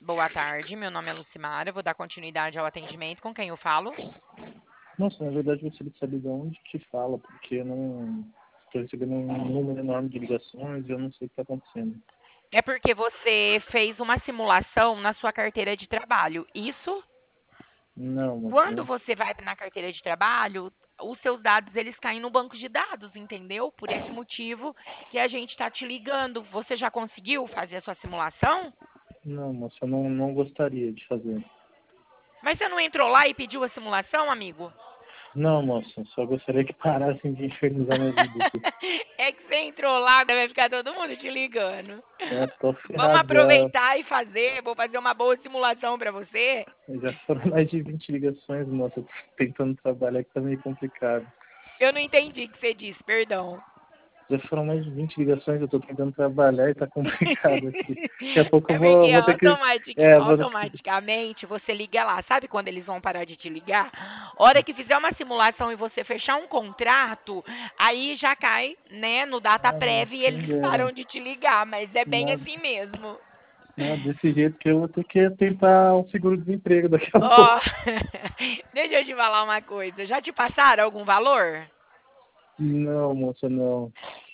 boa tarde. Meu nome é Lucimara. Eu vou dar continuidade ao atendimento. Com quem eu falo? Nossa, na verdade eu gostaria de saber de onde que fala, porque eu não estou recebendo um número enorme de ligações e eu não sei o que está acontecendo. É porque você fez uma simulação na sua carteira de trabalho. Isso, Não, moça, quando não. você vai na carteira de trabalho, os seus dados eles caem no banco de dados, entendeu? Por esse motivo que a gente está te ligando. Você já conseguiu fazer a sua simulação? Não, moça, eu não gostaria de fazer. Mas você não entrou lá e pediu a simulação, amigo? Não, moça, só gostaria que parassem de infernizar minha vida aqui. É que você entrou lá, vai ficar todo mundo te ligando. Eu tô Vamos ferrado já. aproveitar e fazer. Vou fazer uma boa simulação para você. Já foram mais de 20 ligações, moça. Eu tô tentando trabalhar que tá meio complicado. Eu não entendi o que você disse, perdão. Já foram mais de 20 ligações, eu tô tentando trabalhar e tá complicado aqui. Daqui a pouco eu É porque vou ter que. É, vou. automaticamente você liga lá. Sabe quando eles vão parar de te ligar? Hora que fizer uma simulação e você fechar um contrato, aí já cai, né, no data Ah, não, prévio e quem eles dera. param de te ligar. Mas é bem Nada. assim mesmo. Não, desse jeito que eu vou ter que tentar um seguro-desemprego daqui a Ó, pouco. deixa eu te falar uma coisa. Já te passaram algum valor? Não, moça, não.